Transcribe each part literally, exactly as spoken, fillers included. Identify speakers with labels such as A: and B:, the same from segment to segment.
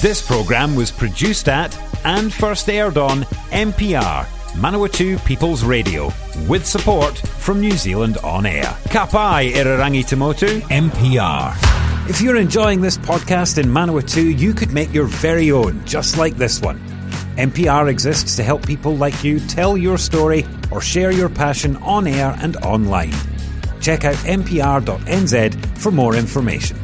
A: This programme was produced at and first aired on M P R, Manawatu People's Radio, with support from New Zealand On Air. Ka pai Irarangi Tamotu, M P R. If you're enjoying this podcast in Manawatu, you could make your very own, just like this one. M P R exists to help people like you tell your story or share your passion on air and online. Check out m p r dot n z for more information.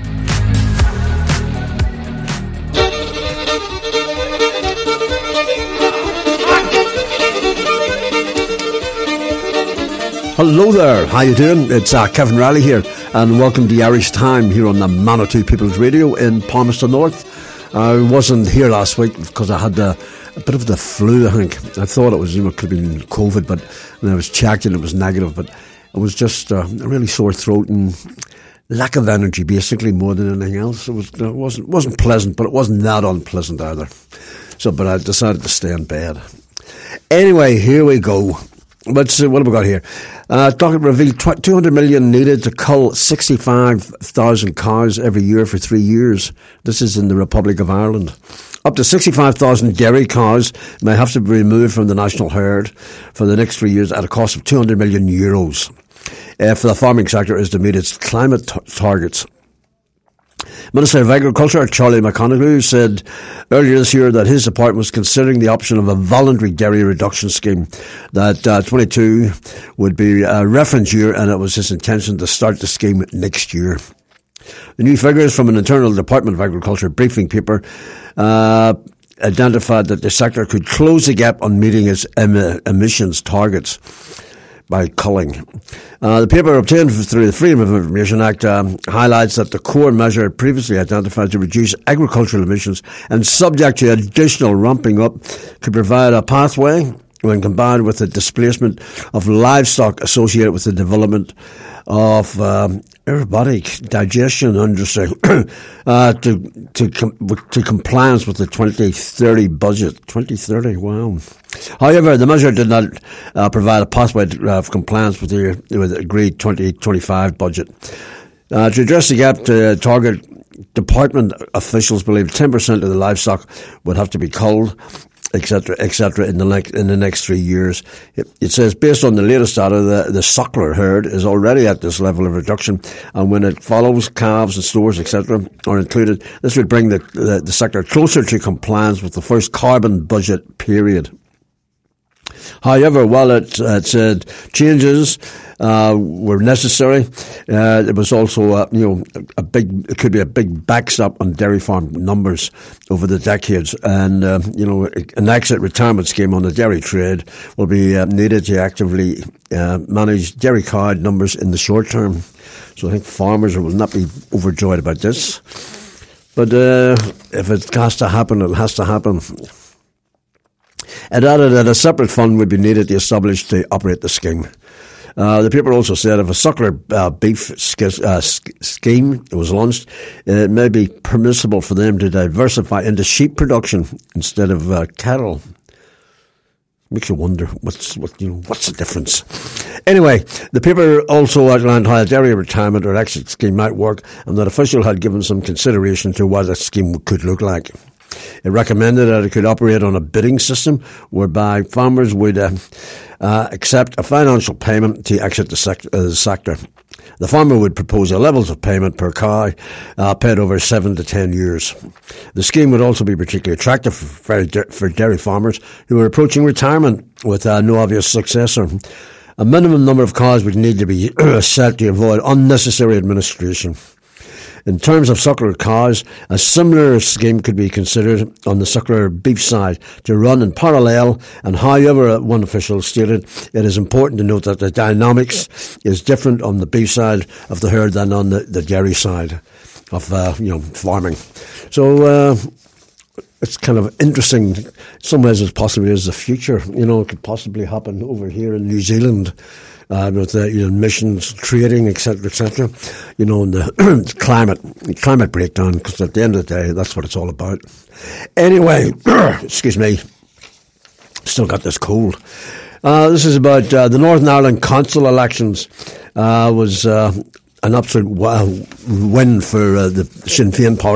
B: Hello there, how you doing? It's uh, Kevin Riley here, and welcome to Irish Time here on the Manawatu People's Radio in Palmerston North. I wasn't here last week because I had uh, a bit of the flu, I think. I thought it was, you know, it could have been COVID, but when I was checked and it was negative, but it was just uh, a really sore throat and lack of energy, basically, more than anything else. It, was, it wasn't, wasn't pleasant, but it wasn't that unpleasant either. So, but I decided to stay in bed. Anyway, here we go. Let's see, what have we got here? Uh, document revealed two hundred million needed to cull sixty-five thousand cows every year for three years. This is in the Republic of Ireland. Up to sixty-five thousand dairy cows may have to be removed from the national herd for the next three years at a cost of two hundred million euros. Uh, for the farming sector is to meet its climate t- targets. Minister of Agriculture Charlie McConaughey said earlier this year that his department was considering the option of a voluntary dairy reduction scheme, that uh, twenty-two would be a reference year and it was his intention to start the scheme next year. The new figures from an internal Department of Agriculture briefing paper uh, identified that the sector could close the gap on meeting its em- emissions targets by culling. Uh, the paper obtained through the Freedom of Information Act um, highlights that the core measure previously identified to reduce agricultural emissions and subject to additional ramping up could provide a pathway when combined with the displacement of livestock associated with the development of um, aerobic digestion industry uh, to to com- to compliance with the twenty thirty budget. twenty thirty, wow. However, the measure did not uh, provide a pathway of compliance with the, with the agreed twenty twenty-five budget. Uh, to address the gap, to target department officials believe ten percent of the livestock would have to be culled, et cetera, et cetera, in the next in the next three years. It, it says, based on the latest data, the, the suckler herd is already at this level of reduction, and when it follows, calves and stores, et cetera, are included. This would bring the, the the sector closer to compliance with the first carbon budget period. However, while it, uh, it said changes uh, were necessary, uh, it was also, uh, you know, a big. It could be a big backstop on dairy farm numbers over the decades, and uh, you know, an exit retirement scheme on the dairy trade will be uh, needed to actively uh, manage dairy cow numbers in the short term. So I think farmers will not be overjoyed about this, but uh, if it has to happen, it has to happen. It added that a separate fund would be needed to establish to operate the scheme. Uh, the paper also said if a suckler uh, beef sk- uh, sk- scheme was launched, it may be permissible for them to diversify into sheep production instead of uh, cattle. Makes you wonder what's what you know what's the difference. Anyway, the paper also outlined how a dairy retirement or exit scheme might work, and that officials had given some consideration to what that scheme could look like. It recommended that it could operate on a bidding system whereby farmers would uh, uh, accept a financial payment to exit the, sec- uh, the sector. The farmer would propose a levels of payment per cow uh, paid over seven to ten years. The scheme would also be particularly attractive for, for dairy farmers who are approaching retirement with uh, no obvious successor. A minimum number of cows would need to be set to avoid unnecessary administration. In terms of suckler cows, a similar scheme could be considered on the suckler beef side to run in parallel, and however, one official stated, it is important to note that the dynamics is different on the beef side of the herd than on the, the dairy side of uh, you know farming. So uh, it's kind of interesting. In some ways, it possibly is the future. You know, it could possibly happen over here in New Zealand. Uh, with the you know, emissions trading, et cetera, et cetera. You know, and the climate climate breakdown, because at the end of the day, that's what it's all about. Anyway, excuse me, still got this cold. Uh, this is about uh, the Northern Ireland council elections. Uh, was uh, an absolute wow win for uh, the Sinn Féin party.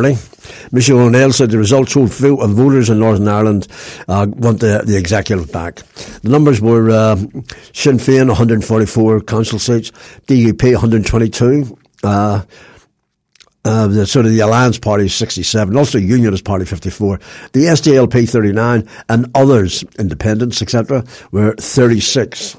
B: Michelle O'Neill said the results showed voters in Northern Ireland uh, want the, the executive back. The numbers were uh, Sinn Féin one hundred forty-four council seats, D U P one hundred twenty-two, uh, uh, the sort of the Alliance Party sixty-seven, also Unionist Party fifty-four, the S D L P thirty-nine, and others, independents, et cetera, were thirty-six.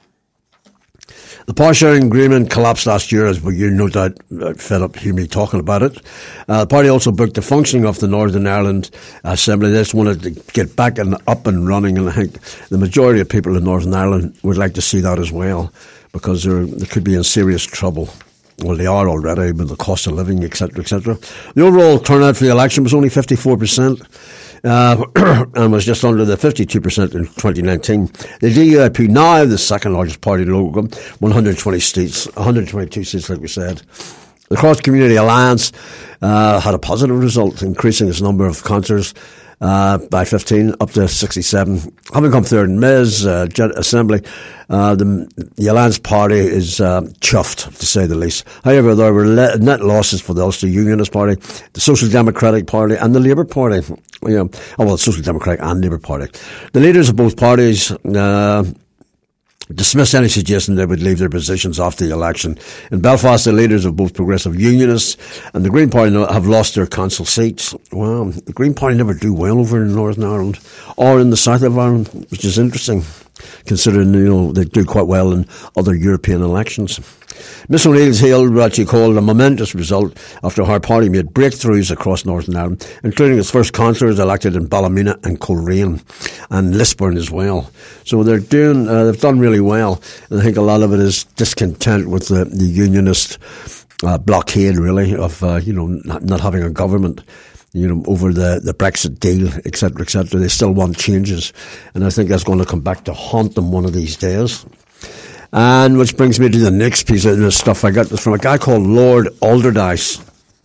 B: The power sharing agreement collapsed last year, as you no doubt fed up hearing me talking about it. Uh, the party also booked the functioning of the Northern Ireland Assembly. They just wanted to get back and up and running, and I think the majority of people in Northern Ireland would like to see that as well, because they could be in serious trouble. Well, they are already with the cost of living, et cetera, et cetera. The overall turnout for the election was only fifty-four percent. Uh, and was just under the fifty-two percent in twenty nineteen. The D U P, now the second largest party in Logan, one hundred twenty seats, one hundred twenty-two seats, like we said. The Cross Community Alliance uh, had a positive result, increasing its number of councillors uh, by fifteen up to sixty-seven. Having come third in Miz uh, Assembly, uh, the, the Alliance Party is uh, chuffed, to say the least. However, there were le- net losses for the Ulster Unionist Party, the Social Democratic Party, and the Labour Party. You know, oh, well, Social Democratic and Labour Party. The leaders of both parties uh, dismissed any suggestion they would leave their positions after the election. In Belfast, the leaders of both Progressive Unionists and the Green Party have lost their council seats. Wow, the Green Party never do well over in Northern Ireland or in the south of Ireland, which is interesting, considering, you know, they do quite well in other European elections. Miss O'Neill's hailed what she called a momentous result after her party made breakthroughs across Northern Ireland, including its first councillors elected in Ballymena and Coleraine and Lisburn as well. So they're doing, uh, they've done really well, and I think a lot of it is discontent with the, the unionist uh, blockade, really, of uh, you know not, not having a government. You know, over the, the Brexit deal, et cetera, et cetera. They still want changes, and I think that's going to come back to haunt them one of these days. And which brings me to the next piece of this stuff I got this from a guy called Lord Alderdice,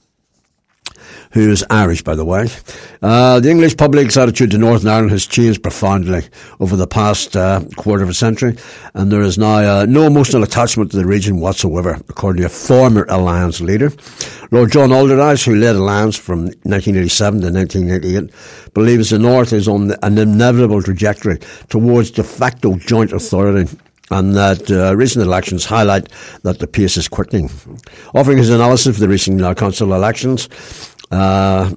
B: who is Irish, by the way. Uh, the English public's attitude to Northern Ireland has changed profoundly over the past uh, quarter of a century, and there is now uh, no emotional attachment to the region whatsoever, according to a former Alliance leader. Lord John Alderdice, who led Alliance from nineteen eighty-seven to nineteen eighty-eight, believes the North is on an inevitable trajectory towards de facto joint authority, and that uh, recent elections highlight that the pace is quickening. Offering his analysis of the recent uh, council elections, uh,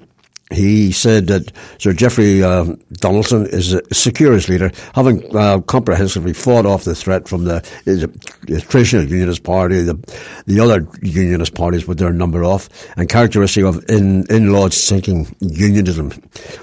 B: he said that Sir Geoffrey uh, Donaldson is a secure as leader, having uh, comprehensively fought off the threat from the, the traditional Unionist Party, the, the other Unionist parties with their number off, and characteristic of in, in-lodge sinking unionism.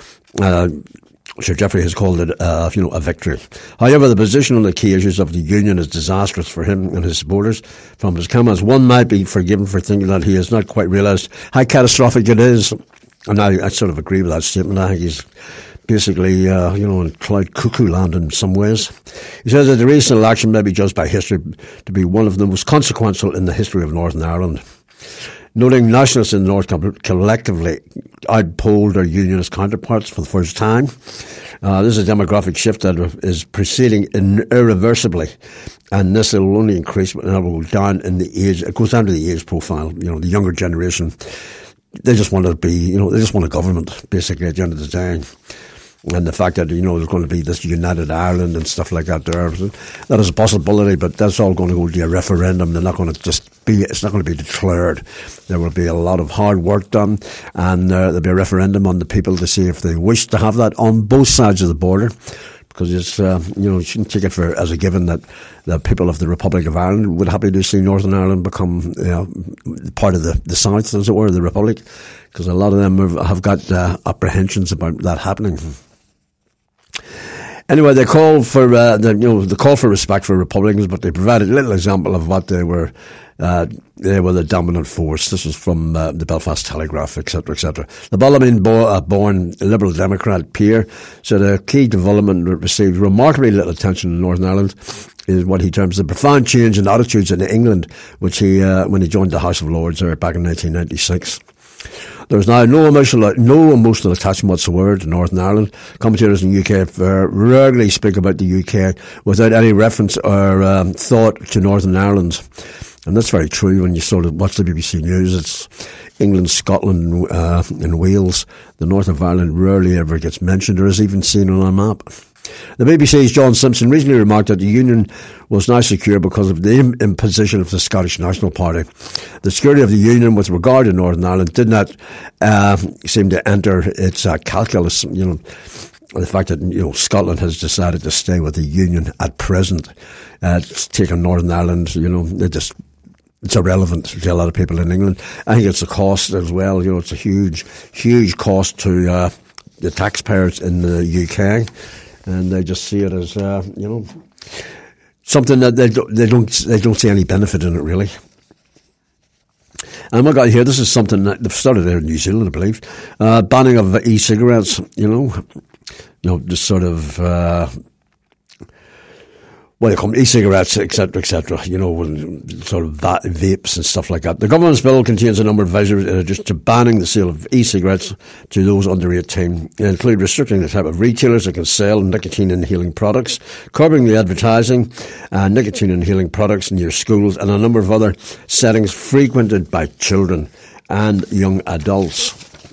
B: Uh, Sir Geoffrey has called it, uh, you know, a victory. However, the position on the key issues of the Union is disastrous for him and his supporters. From his comments, one might be forgiven for thinking that he has not quite realised how catastrophic it is. And I, I sort of agree with that statement. I think he's basically, uh, you know, in cloud cuckoo land in some ways. He says that the recent election may be judged by history to be one of the most consequential in the history of Northern Ireland. Noting nationalists in the North collectively outpolled their unionist counterparts for the first time. Uh, this is a demographic shift that is proceeding in irreversibly, and this will only increase and it will go down in the age. It goes down to the age profile. You know, the younger generation, they just want to be, you know, they just want a government, basically, at the end of the day. And the fact that, you know, there's going to be this united Ireland and stuff like that there, that is a possibility, but that's all going to go to a referendum. They're not going to just be, it's not going to be declared. There will be a lot of hard work done, and uh, there'll be a referendum on the people to see if they wish to have that on both sides of the border. Because it's, uh, you know, you shouldn't take it for as a given that the people of the Republic of Ireland would happy to see Northern Ireland become, you know, part of the, the South, as it were, the Republic. Because a lot of them have, have got uh, apprehensions about that happening. Anyway, they call for uh, the, you know, the call for respect for Republicans, but they provided a little example of what they were. Uh, they were the dominant force. This was from uh, the Belfast Telegraph, et cetera, et cetera. The Ballymena-born Liberal Democrat Peer said a key development that received remarkably little attention in Northern Ireland is what he terms the profound change in attitudes in England, which he uh, when he joined the House of Lords there back in nineteen ninety-six. There's now no emotional, no emotional attachment whatsoever to Northern Ireland. Commentators in the U K uh, rarely speak about the U K without any reference or um, thought to Northern Ireland. And that's very true when you sort of watch the B B C News. It's England, Scotland, uh, and Wales. The north of Ireland rarely ever gets mentioned or is even seen on a map. The B B C's John Simpson recently remarked that the Union was now secure because of the imposition of the Scottish National Party. The security of the Union with regard to Northern Ireland did not uh, seem to enter its uh, calculus. You know, the fact that you know Scotland has decided to stay with the Union at present, uh, it's taken Northern Ireland. You know, it just. It's irrelevant to a lot of people in England. I think it's a cost as well. You know, it's a huge, huge cost to uh, the taxpayers in the U K, and they just see it as uh, you know something that they don't, they don't they don't see any benefit in it really. And what I got here, this is something that they've started there in New Zealand, I believe, uh, banning of e-cigarettes. You know, you know, just sort of. Uh, Well, they come e-cigarettes, et cetera, et cetera, you know, sort of va- vapes and stuff like that. The government's bill contains a number of measures in addition to banning the sale of e-cigarettes to those under eighteen. It includes restricting the type of retailers that can sell nicotine-inhaling products, curbing the advertising uh, nicotine-inhaling products near schools, and a number of other settings frequented by children and young adults.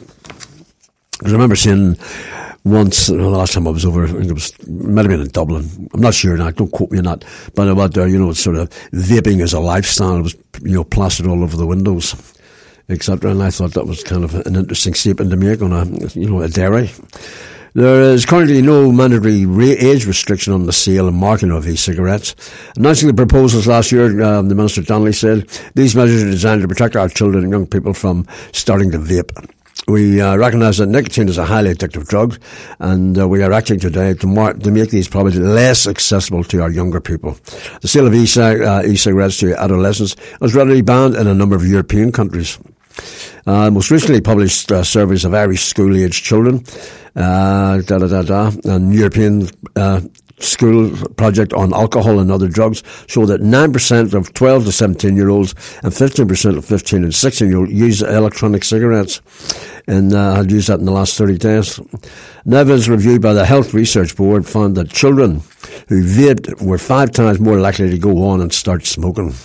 B: I remember seeing... Once, the last time I was over, I think it was, it might have been in Dublin. I'm not sure now, don't quote me on that. But about there, you know, it's sort of vaping as a lifestyle. It was, you know, plastered all over the windows, et cetera. And I thought that was kind of an interesting statement to make on a, you know, a dairy. There is currently no mandatory age restriction on the sale and marketing of e-cigarettes. Announcing the proposals last year, um, the Minister Donnelly said, these measures are designed to protect our children and young people from starting to vape. We uh, recognise that nicotine is a highly addictive drug, and uh, we are acting today to, mar- to make these products less accessible to our younger people. The sale of e- uh, e-cigarettes to adolescents was already banned in a number of European countries. Uh, most recently published uh, surveys of Irish school-aged children, uh, da da da da, and European uh, school project on alcohol and other drugs show that nine percent of twelve to seventeen year olds and fifteen percent of fifteen and sixteen year olds use electronic cigarettes, and uh, had used that in the last thirty days. An evidence review by the Health Research Board found that children who vaped were five times more likely to go on and start smoking.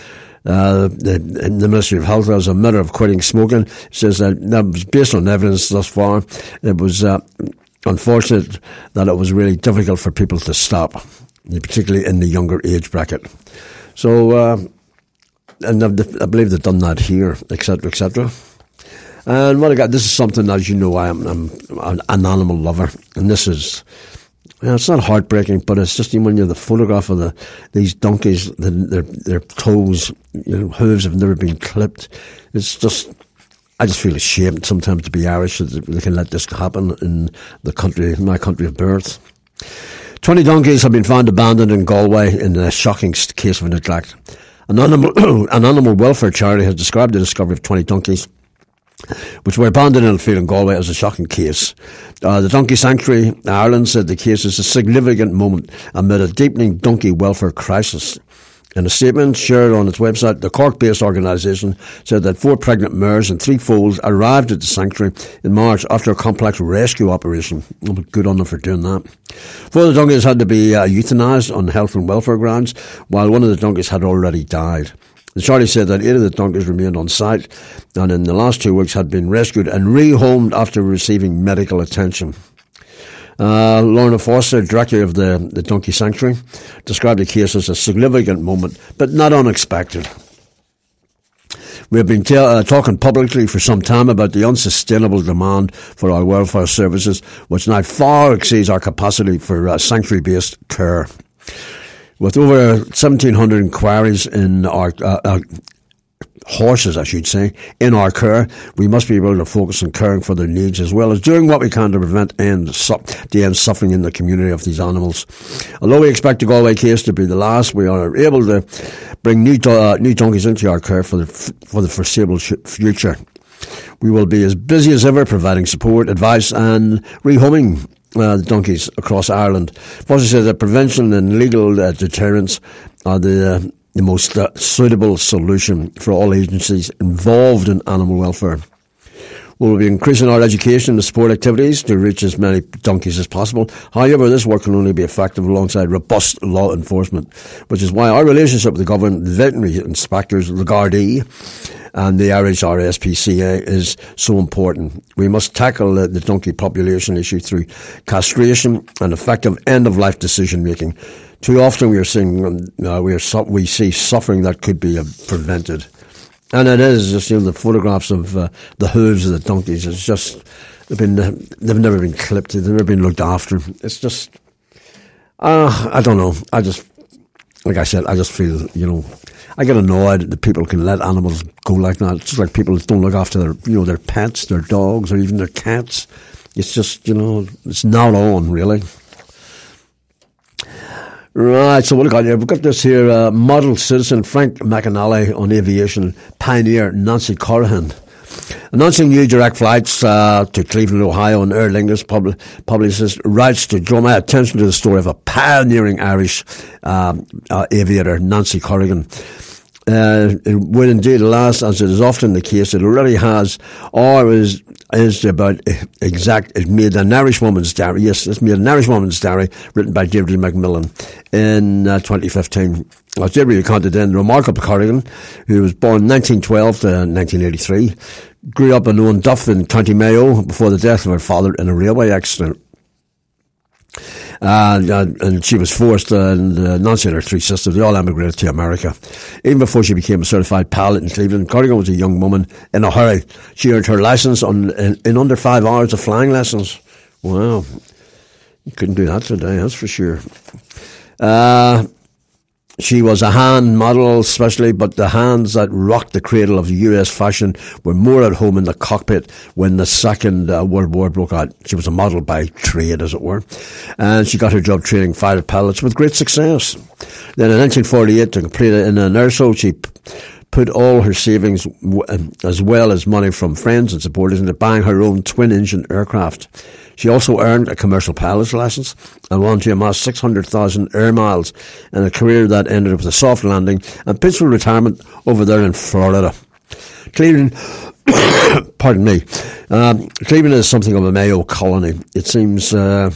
B: Uh, the, the Ministry of Health, as a matter of quitting smoking, says that that was based on evidence thus far. It was uh, unfortunate that it was really difficult for people to stop, particularly in the younger age bracket. So, uh, and I believe they've done that here, et cetera, et cetera. And what I got, this is something, as you know, I am I'm an animal lover, and this is, you know, it's not heartbreaking, but it's just, you know, when you have the photograph of the these donkeys, the, their their toes, you know, hooves have never been clipped. It's just, I just feel ashamed sometimes to be Irish that they can let this happen in the country, my country of birth. Twenty donkeys have been found abandoned in Galway in a shocking case of neglect. An animal an animal welfare charity has described the discovery of twenty donkeys, which were abandoned in a field in Galway, as a shocking case. Uh, the Donkey Sanctuary Ireland said the case is a significant moment amid a deepening donkey welfare crisis. In a statement shared on its website, the Cork-based organisation said that four pregnant mares and three foals arrived at the sanctuary in March after a complex rescue operation. Good on them for doing that. Four of the donkeys had to be uh, euthanised on health and welfare grounds, while one of the donkeys had already died. The charity said that eight of the donkeys remained on site and in the last two weeks had been rescued and rehomed after receiving medical attention. Uh, Lorna Foster, director of the, the Donkey Sanctuary, described the case as a significant moment, but not unexpected. We have been t- uh, talking publicly for some time about the unsustainable demand for our welfare services, which now far exceeds our capacity for uh, sanctuary-based care. With over seventeen hundred inquiries in our uh, uh, horses, I should say, in our care, we must be able to focus on caring for their needs as well as doing what we can to prevent end su- the end suffering in the community of these animals. Although we expect the Galway case to be the last, we are able to bring new do- uh, new donkeys into our care for the f- for the foreseeable sh- future. We will be as busy as ever providing support, advice and rehoming Uh, the donkeys across Ireland. Foster said that prevention and legal uh, deterrence are the, uh, the most uh, suitable solution for all agencies involved in animal welfare. We'll be increasing our education and sport activities to reach as many donkeys as possible. However, this work can only be effective alongside robust law enforcement, which is why our relationship with the government, the veterinary inspectors, the Gardaí, and the Irish R S P C A is so important. We must tackle the, the donkey population issue through castration and effective end-of-life decision-making. Too often we are seeing um, uh, we are su- we see suffering that could be uh, prevented, and it is just, you know, the photographs of uh, the hooves of the donkeys. It's just they've been uh, they've never been clipped. They've never been looked after. It's just uh, I don't know. I just like I said. I just feel, you know, I get annoyed that people can let animals go like that. It's just like people don't look after their, you know, their pets, their dogs, or even their cats. It's just, you know, it's not on, really. Right, so what have we got here? We've got this here, uh, model citizen Frank McAnally on aviation, pioneer Nancy Corrigan. Announcing new direct flights uh, to Cleveland, Ohio, and Aer Lingus pub- publishes rights to draw my attention to the story of a pioneering Irish um, uh, aviator, Nancy Corrigan. Uh, it will indeed last, as it is often the case. It already has, or is is about exact. It made an Irish woman's diary. Yes, it's made an Irish woman's diary written by David Macmillan in uh, twenty fifteen. As David recounted then, the remarkable Corrigan, who was born nineteen twelve to nineteen eighty-three, grew up in Owen Duff in County Mayo before the death of her father in a railway accident. Uh, and, and she was forced, uh, and uh, Nancy and her three sisters, they all emigrated to America. Even before she became a certified pilot in Cleveland, Corrigan was a young woman in a hurry. She earned her license on, in, in under five hours of flying lessons. Wow. You couldn't do that today, that's for sure. Uh, She was a hand model especially, but the hands that rocked the cradle of U S fashion were more at home in the cockpit when the Second uh, World War broke out. She was a model by trade, as it were, and she got her job training fighter pilots with great success. Then in nineteen forty-eight, to complete it in an air show, she p- put all her savings, w- as well as money from friends and supporters, into buying her own twin-engine aircraft. She also earned a commercial pilot's license and went on to amass six hundred thousand air miles in a career that ended up with a soft landing and peaceful retirement over there in Florida. Cleveland, pardon me, um, Cleveland is something of a Mayo colony. It seems, uh,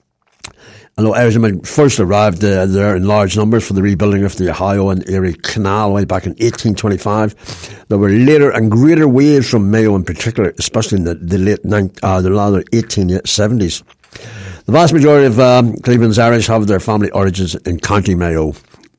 B: I know Irishmen first arrived uh, there in large numbers for the rebuilding of the Ohio and Erie Canal way back in eighteen twenty-five. There were later and greater waves from Mayo in particular, especially in the, the late uh, the latter eighteen seventies. The vast majority of um, Cleveland's Irish have their family origins in County Mayo.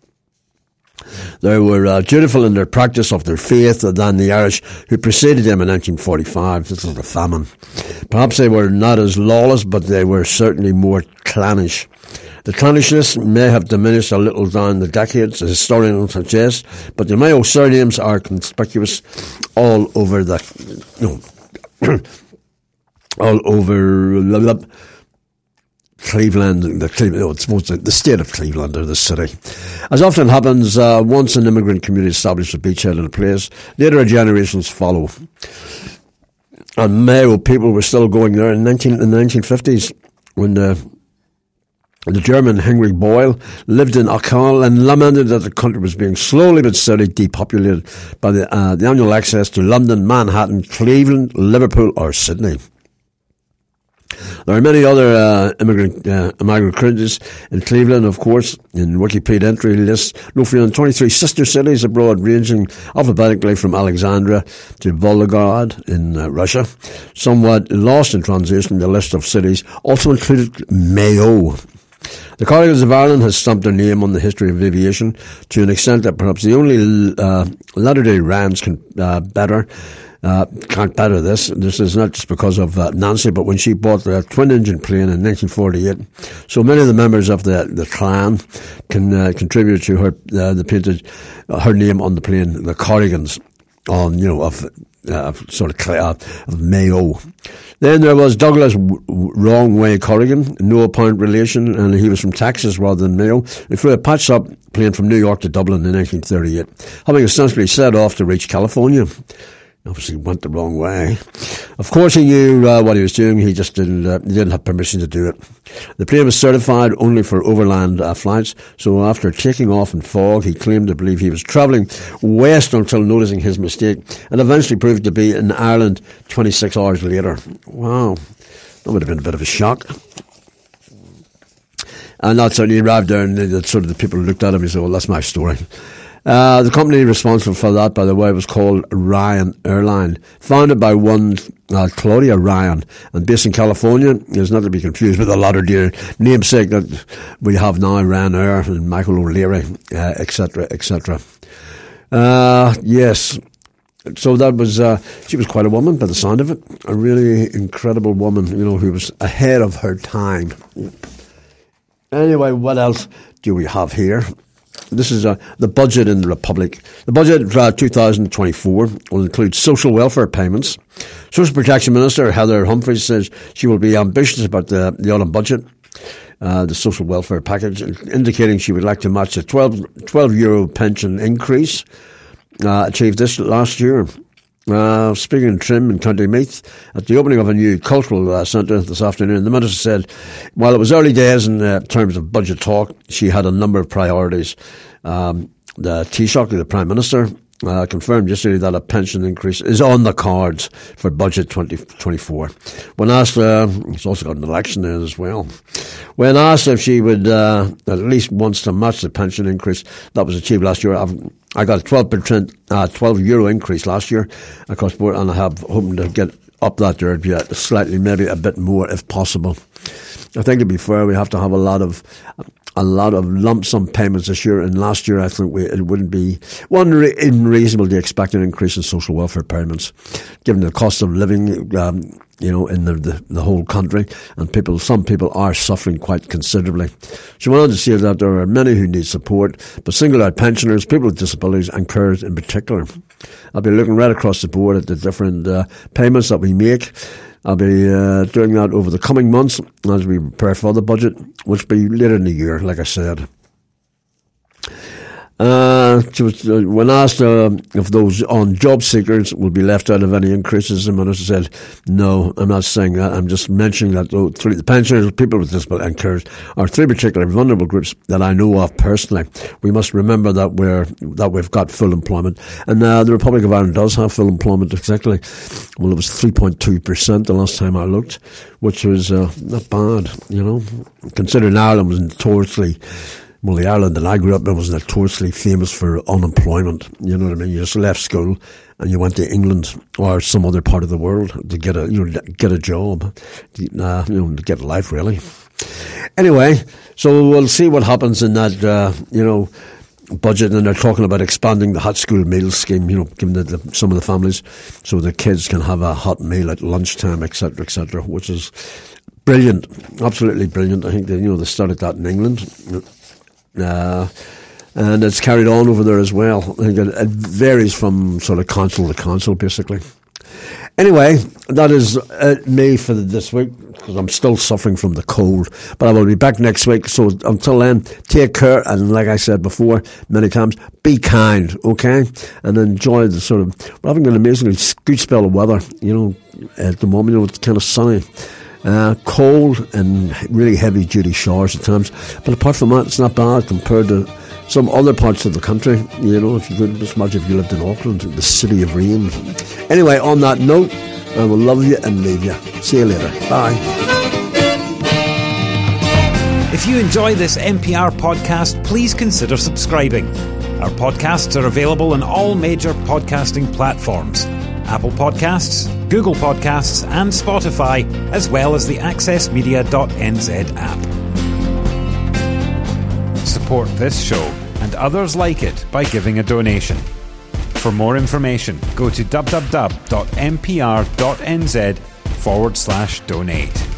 B: They were uh, dutiful in their practice of their faith than the Irish who preceded them in nineteen forty-five. This was the famine. Perhaps they were not as lawless, but they were certainly more clannish. The clannishness may have diminished a little down the decades, as historians suggest, but the Mayo surnames are conspicuous all over the, no, all over blah, blah, Cleveland, the Cleveland, no, it's mostly the state of Cleveland or the city. As often happens, uh, once an immigrant community established a beachhead in a place, later generations follow. And Mayo people were still going there in, nineteen, in the nineteen fifties when the The German Henry Boyle lived in Ochil and lamented that the country was being slowly but steadily depopulated by the, uh, the annual access to London, Manhattan, Cleveland, Liverpool or Sydney. There are many other uh, immigrant uh, immigrants in Cleveland, of course, in Wikipedia entry lists. No fewer than twenty-three sister cities abroad, ranging alphabetically from Alexandria to Volgograd in uh, Russia. Somewhat lost in translation, the list of cities also included Mayo. The Corrigans of Ireland has stamped their name on the history of aviation to an extent that perhaps the only uh, latter-day Rams can uh, better uh, can't better this. This is not just because of uh, Nancy, but when she bought the twin-engine plane in nineteen forty-eight, so many of the members of the the clan can uh, contribute to her uh, the painted uh, her name on the plane, the Corrigans, on you know of. Uh, sort of, uh, of Mayo. Then there was Douglas w- Wrongway Corrigan, no apparent relation, and he was from Texas rather than Mayo. He flew a patch-up plane from New York to Dublin in nineteen thirty-eight, having essentially set off to reach California. Obviously went the wrong way. Of course he knew uh, what he was doing, he just didn't uh, he didn't have permission to do it. The plane was certified only for overland uh, flights, so after taking off in fog, he claimed to believe he was travelling west until noticing his mistake, and eventually proved to be in Ireland twenty-six hours later. Wow, that would have been a bit of a shock. And that's when he arrived there, and the, sort of the people looked at him and said, well, that's my story. Uh, the company responsible for that, by the way, was called Ryan Airline, founded by one uh, Claudia Ryan, and based in California. It's not to be confused with a lot of dear namesake that we have now, Ryanair and Michael O'Leary, uh, et cetera, et cetera. Uh, yes. So that was, uh, she was quite a woman by the sound of it. A really incredible woman, you know, who was ahead of her time. Anyway, what else do we have here? This is uh, the budget in the Republic. The budget for uh, two thousand twenty-four will include social welfare payments. Social Protection Minister Heather Humphreys says she will be ambitious about the, the autumn budget, uh, the social welfare package, indicating she would like to match the twelve, twelve euro pension increase uh, achieved this last year. Uh, speaking in Trim in County Meath at the opening of a new cultural uh, centre this afternoon, the Minister said while it was early days in uh, terms of budget talk, she had a number of priorities. Um, the Taoiseach, the Prime Minister, uh, confirmed yesterday that a pension increase is on the cards for budget twenty twenty-four. When asked, uh, it's also got an election in as well. When asked if she would uh, at least wants to match the pension increase that was achieved last year, I've, I got a twelve percent, uh, twelve euro increase last year across the board, and I have hoping to get up that there yeah, slightly, maybe a bit more if possible. I think to be fair, we have to have a lot of a lot of lump sum payments this year, and last year I think we, it wouldn't be one re- unreasonable to expect an increase in social welfare payments, given the cost of living, um, you know, in the, the the whole country, and people, some people are suffering quite considerably. She went on to say that there are many who need support, but singled out pensioners, people with disabilities, and carers in particular. I'll be looking right across the board at the different uh, payments that we make. I'll be uh, doing that over the coming months as we prepare for the budget, which will be later in the year, like I said. Uh, was, uh, when asked uh, if those on job seekers will be left out of any increases, the Minister said, no, I'm not saying that. I'm just mentioning that though, three, the pensioners, people with disability and carers are three particular vulnerable groups that I know of personally. We must remember that we're that we've got full employment. And uh, the Republic of Ireland does have full employment, exactly. Well, it was three point two percent the last time I looked, which was uh, not bad, you know, considering Ireland was notoriously... Well, the Ireland that I grew up in was notoriously famous for unemployment. You know what I mean? You just left school and you went to England or some other part of the world to get a, you know, get a job, uh, you know, to get a life, really. Anyway, so we'll see what happens in that, uh, you know, budget. And they're talking about expanding the hot school meal scheme, you know, giving the, the, some of the families so the kids can have a hot meal at lunchtime, et cetera, et cetera, which is brilliant, absolutely brilliant. I think they, you know, they started that in England. Uh, and it's carried on over there as well. I think it, it varies from sort of council to council, basically. Anyway, that is it, me for this week, because I'm still suffering from the cold. But I will be back next week. So until then, take care. And like I said before, many times, be kind, okay? And enjoy the sort of, we're having an amazingly good spell of weather, you know, at the moment. You know, it's kind of sunny. Uh, cold and really heavy duty showers at times, but apart from that, it's not bad compared to some other parts of the country. You know, if you could just imagine if you lived in Auckland, the city of rain. Anyway, on that note, I will love you and leave you. See you later. Bye.
A: If you enjoy this N P R podcast, please consider subscribing. Our podcasts are available on all major podcasting platforms: Apple Podcasts, Google Podcasts and Spotify, as well as the access media dot n z app. Support this show and others like it by giving a donation. For more information, go to w w w dot n p r dot n z forward slash donate.